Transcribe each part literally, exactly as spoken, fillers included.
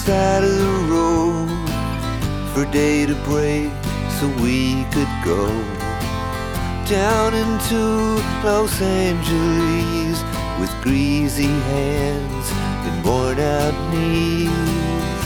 side of the road for day to break so we could go down into Los Angeles with greasy hands and worn out knees.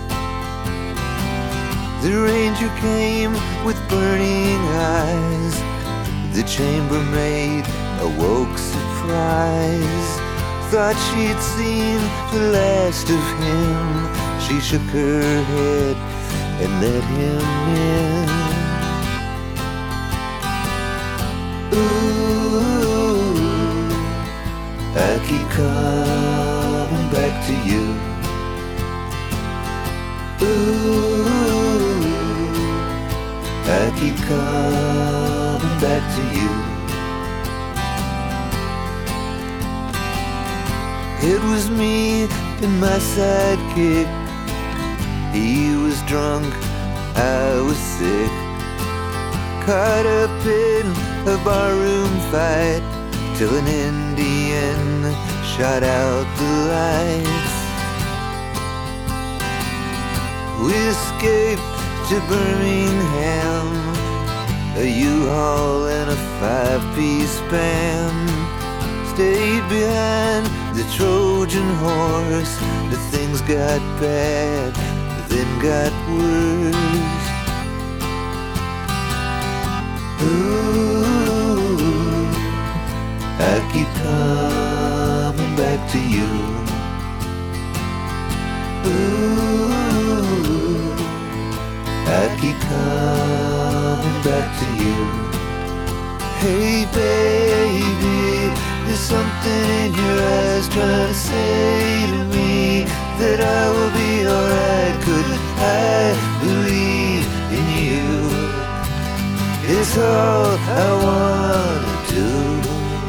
The ranger came with burning eyes. The chambermaid awoke surprised. Thought she'd seen the last of him. She shook her head and let him in. Ooh, I keep coming back to you. Ooh, I keep coming back to you. It was me and my sidekick. He was drunk, I was sick. Caught up in a barroom fight till an Indian shot out the lights. We escaped to Birmingham, a U-Haul and a five-piece band. Stayed behind the Trojan horse, but things got bad, then got worse. Ooh, I keep coming back to you. Ooh, I keep coming back to you. Hey baby, there's something in your eyes trying to say to me that I will be alright. Could I believe in you? It's all I wanna do.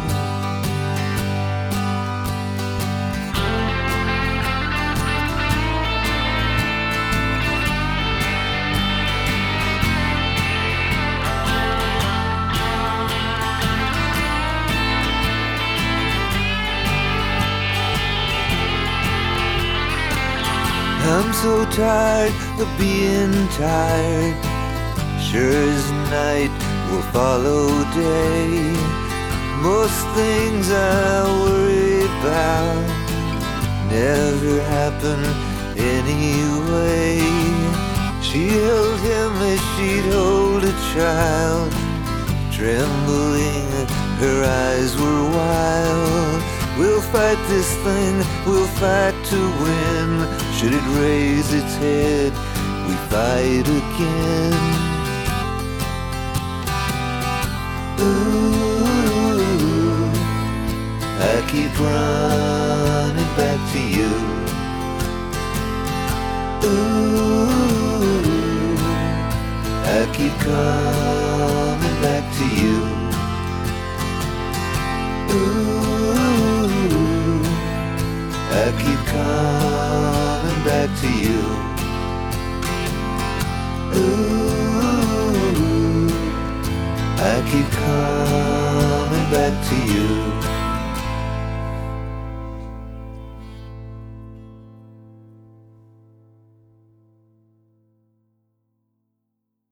I'm so tired of being tired. Sure as night will follow day. Most things I worry about never happen anyway. She held him as she'd hold a child. Trembling, her eyes were wild. We'll fight this thing, we'll fight to win. Should it raise its head, we fight again. Ooh, I keep running back to you. Ooh, I keep coming back to you. Ooh, I keep coming back to you. Ooh, I keep coming.